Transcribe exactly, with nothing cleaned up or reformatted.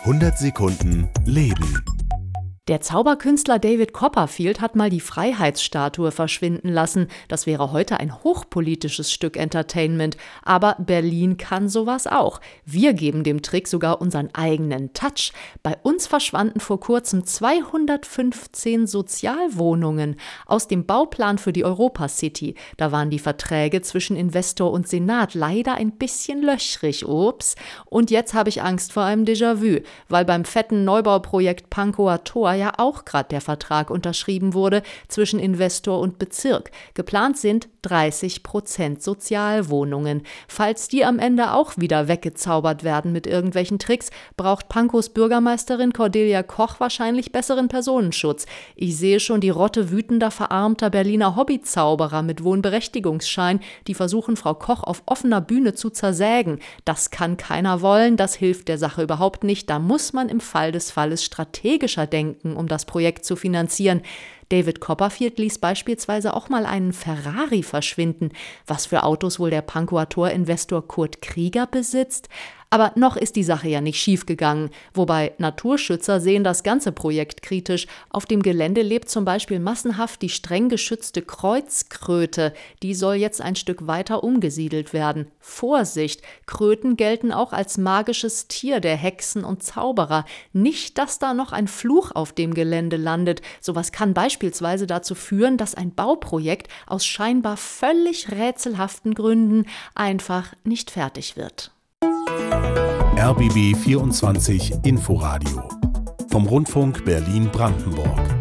hundert Sekunden Leben. Der Zauberkünstler David Copperfield hat mal die Freiheitsstatue verschwinden lassen. Das wäre heute ein hochpolitisches Stück Entertainment. Aber Berlin kann sowas auch. Wir geben dem Trick sogar unseren eigenen Touch. Bei uns verschwanden vor kurzem zweihundertfünfzehn Sozialwohnungen aus dem Bauplan für die Europa City. Da waren die Verträge zwischen Investor und Senat leider ein bisschen löchrig. Ups. Und jetzt habe ich Angst vor einem Déjà-vu, weil beim fetten Neubauprojekt Pankower Tor ja auch gerade der Vertrag unterschrieben wurde zwischen Investor und Bezirk. Geplant sind dreißig Prozent Sozialwohnungen. Falls die am Ende auch wieder weggezaubert werden mit irgendwelchen Tricks, braucht Pankows Bürgermeisterin Cordelia Koch wahrscheinlich besseren Personenschutz. Ich sehe schon die Rotte wütender, verarmter Berliner Hobbyzauberer mit Wohnberechtigungsschein, die versuchen, Frau Koch auf offener Bühne zu zersägen. Das kann keiner wollen, das hilft der Sache überhaupt nicht. Da muss man im Fall des Falles strategischer denken, um das Projekt zu finanzieren. David Copperfield ließ beispielsweise auch mal einen Ferrari verschwinden. Was für Autos wohl der Pankower Tor-Investor Kurt Krieger besitzt? Aber noch ist die Sache ja nicht schiefgegangen. Wobei Naturschützer sehen das ganze Projekt kritisch. Auf dem Gelände lebt zum Beispiel massenhaft die streng geschützte Kreuzkröte. Die soll jetzt ein Stück weiter umgesiedelt werden. Vorsicht! Kröten gelten auch als magisches Tier der Hexen und Zauberer. Nicht, dass da noch ein Fluch auf dem Gelände landet. Sowas kann beispielsweise dazu führen, dass ein Bauprojekt aus scheinbar völlig rätselhaften Gründen einfach nicht fertig wird. R B B vierundzwanzig Inforadio vom Rundfunk Berlin-Brandenburg.